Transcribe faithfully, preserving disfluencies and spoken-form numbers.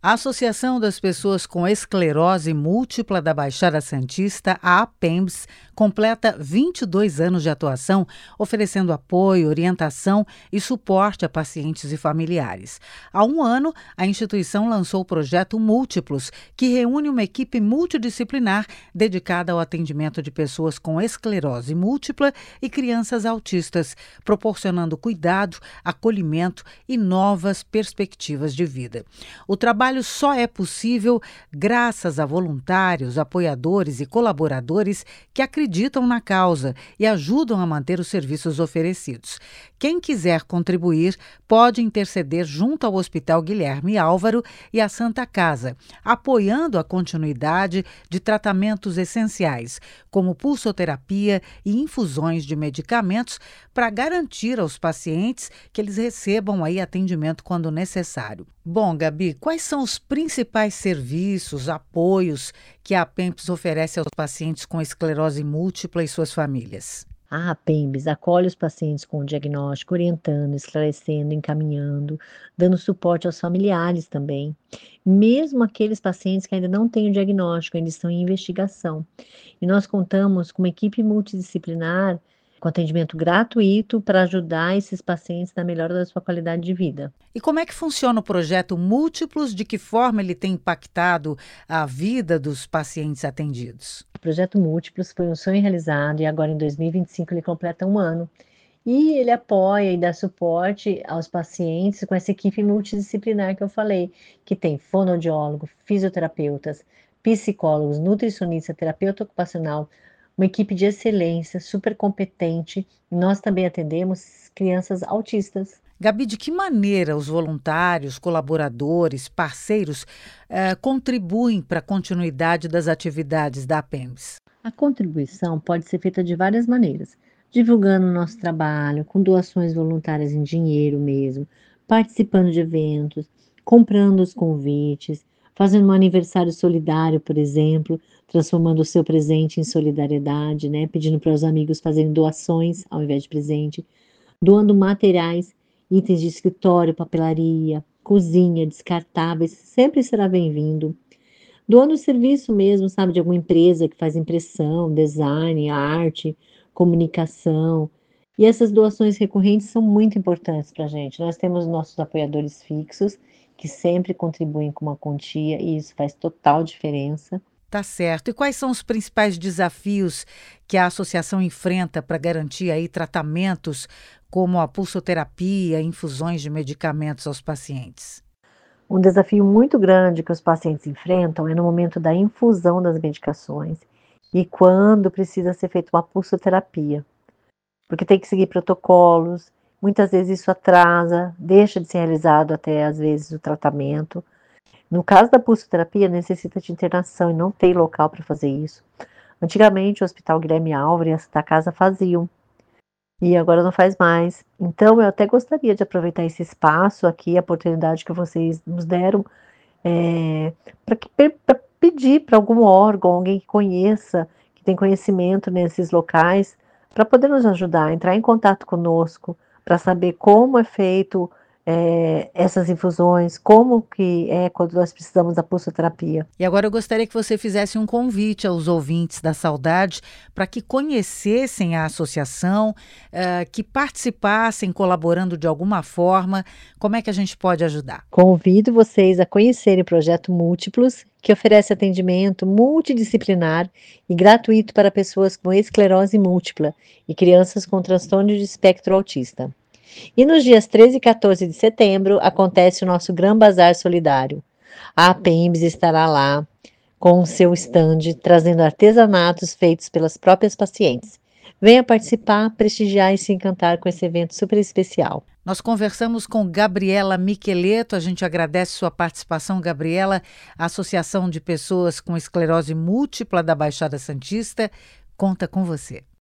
A Associação das Pessoas com Esclerose Múltipla da Baixada Santista, a APEMS, completa vinte e dois anos de atuação, oferecendo apoio, orientação e suporte a pacientes e familiares. Há um ano, a instituição lançou o projeto Múltiplos, que reúne uma equipe multidisciplinar dedicada ao atendimento de pessoas com esclerose múltipla e crianças autistas, proporcionando cuidado, acolhimento e novas perspectivas de vida. O trabalho só é possível graças a voluntários, apoiadores e colaboradores que acreditam na causa e ajudam a manter os serviços oferecidos. Quem quiser contribuir pode interceder junto ao Hospital Guilherme Álvaro e à Santa Casa, apoiando a continuidade de tratamentos essenciais, como pulsoterapia e infusões de medicamentos, para garantir aos pacientes que eles recebam aí atendimento quando necessário. Bom, Gabi, quais são os principais serviços, apoios que a APEMS oferece aos pacientes com esclerose múltipla e suas famílias? A APEMS acolhe os pacientes com o diagnóstico, orientando, esclarecendo, encaminhando, dando suporte aos familiares também. Mesmo aqueles pacientes que ainda não têm o diagnóstico, ainda estão em investigação. E nós contamos com uma equipe multidisciplinar com atendimento gratuito para ajudar esses pacientes na melhora da sua qualidade de vida. E como é que funciona o projeto Múltiplos? De que forma ele tem impactado a vida dos pacientes atendidos? O projeto Múltiplos foi um sonho realizado e agora em dois mil e vinte e cinco ele completa um ano. E ele apoia e dá suporte aos pacientes com essa equipe multidisciplinar que eu falei, que tem fonoaudiólogo, fisioterapeutas, psicólogos, nutricionista, terapeuta ocupacional, uma equipe de excelência, super competente. Nós também atendemos crianças autistas. Gabi, de que maneira os voluntários, colaboradores, parceiros eh, contribuem para a continuidade das atividades da APEMS? A contribuição pode ser feita de várias maneiras, divulgando o nosso trabalho, com doações voluntárias em dinheiro mesmo, participando de eventos, comprando os convites, fazendo um aniversário solidário, por exemplo, transformando o seu presente em solidariedade, né? Pedindo para os amigos fazerem doações ao invés de presente, doando materiais, itens de escritório, papelaria, cozinha, descartáveis, sempre será bem-vindo. Doando serviço mesmo, sabe, de alguma empresa que faz impressão, design, arte, comunicação. E essas doações recorrentes são muito importantes para a gente. Nós temos nossos apoiadores fixos, que sempre contribuem com uma quantia, e isso faz total diferença. Tá certo. E quais são os principais desafios que a associação enfrenta para garantir aí tratamentos como a pulsoterapia, infusões de medicamentos aos pacientes? Um desafio muito grande que os pacientes enfrentam é no momento da infusão das medicações e quando precisa ser feita uma pulsoterapia, porque tem que seguir protocolos, muitas vezes isso atrasa, deixa de ser realizado até às vezes o tratamento. No caso da pulsoterapia, necessita de internação e não tem local para fazer isso. Antigamente, o Hospital Guilherme Álvaro e a Santa Casa faziam, e agora não faz mais. Então, eu até gostaria de aproveitar esse espaço aqui, a oportunidade que vocês nos deram, é, para pedir para algum órgão, alguém que conheça, que tem conhecimento nesses locais, para poder nos ajudar, entrar em contato conosco, para saber como é feito É, essas infusões, como que é quando nós precisamos da pulsoterapia. E agora eu gostaria que você fizesse um convite aos ouvintes da Saudade para que conhecessem a associação, uh, que participassem colaborando de alguma forma. Como é que a gente pode ajudar? Convido vocês a conhecerem o Projeto Múltiplos, que oferece atendimento multidisciplinar e gratuito para pessoas com esclerose múltipla e crianças com transtorno de espectro autista. E nos dias treze e quatorze de setembro acontece o nosso Gran Bazar Solidário. A APEMS estará lá com o seu stand, trazendo artesanatos feitos pelas próprias pacientes. Venha participar, prestigiar e se encantar com esse evento super especial. Nós conversamos com Gabriela Micheleto, a gente agradece sua participação, Gabriela. A Associação de Pessoas com Esclerose Múltipla da Baixada Santista conta com você.